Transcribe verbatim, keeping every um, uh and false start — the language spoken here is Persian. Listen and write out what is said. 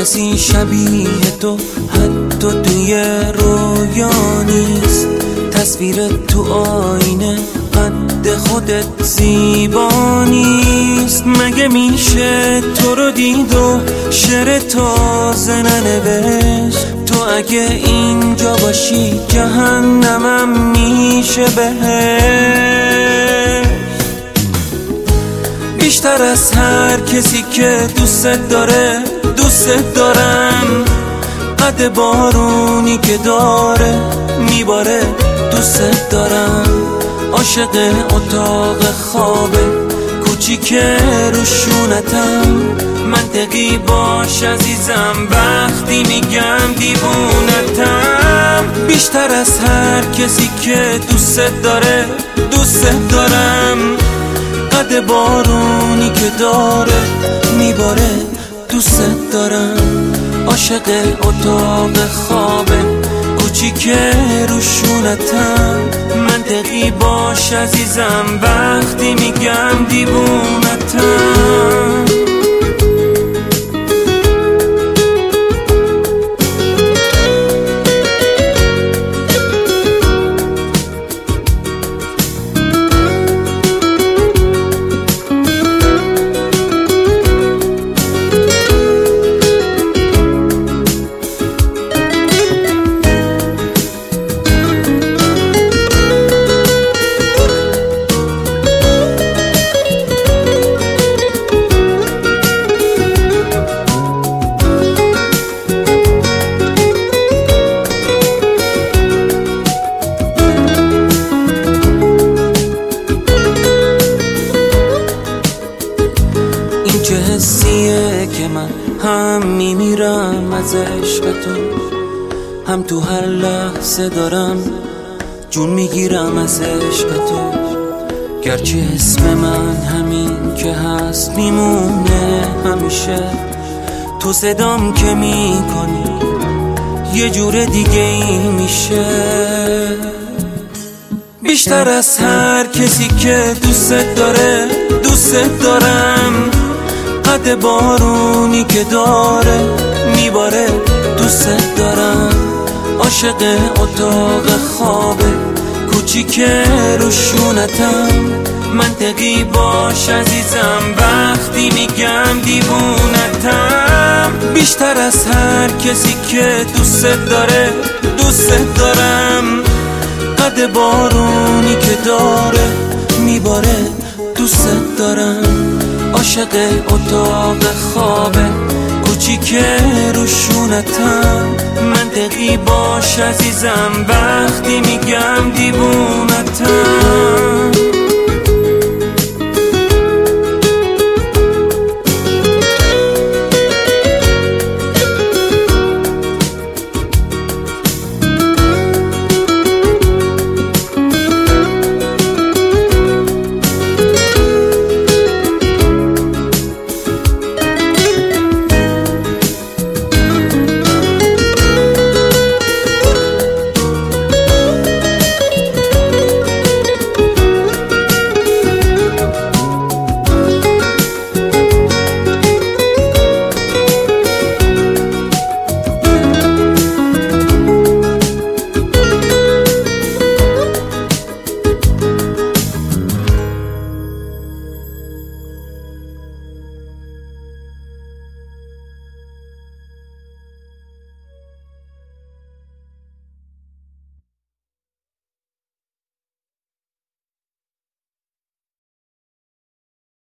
کسی شبیه تو حتی توی رویا نیست. تصویر تو آینه قد خودت زیبا نیست. مگه میشه تو رو دید و شعر تازه ننوشت؟ تو اگه اینجا باشی جهنمم میشه بهشت. بیشتر از هر کسی که دوست داره دوست دارم. قد بارونی که داره میباره دوست دارم. عاشق اتاق خوابه کوچیک روشونتم. منطقی باش عزیزم وقتی میگم دیوونتم. بیشتر از هر کسی که دوست داره دوست دارم. قد بارونی که داره میباره دوست دارم. عاشق اتاق خوابه کوچیک روشونتم. منطقی باش عزیزم وقتی میگم دیوونتم. چه حسیه که من هم میمیرم از عشق تو، هم تو هر لحظه دارم جون میگیرم از عشق تو. گرچه اسم من همین که هست میمونه همیشه، تو صدام که میکنی یه جور دیگه ای میشه. بیشتر از هر کسی که دوست داره دوست دارم. قد بارونی که داره میباره دوست دارم. عاشق اتاق خوابه کوچیک روشونتم. منطقی باش عزیزم وقتی میگم دیوونتم. بیشتر از هر کسی که دوست داره دوست دارم. قد بارونی که داره میباره دوست دارم. عاشق اتاق خوابه کوچیک روشونتم. منطقی باش عزیزم وقتی میگم دیوونتم.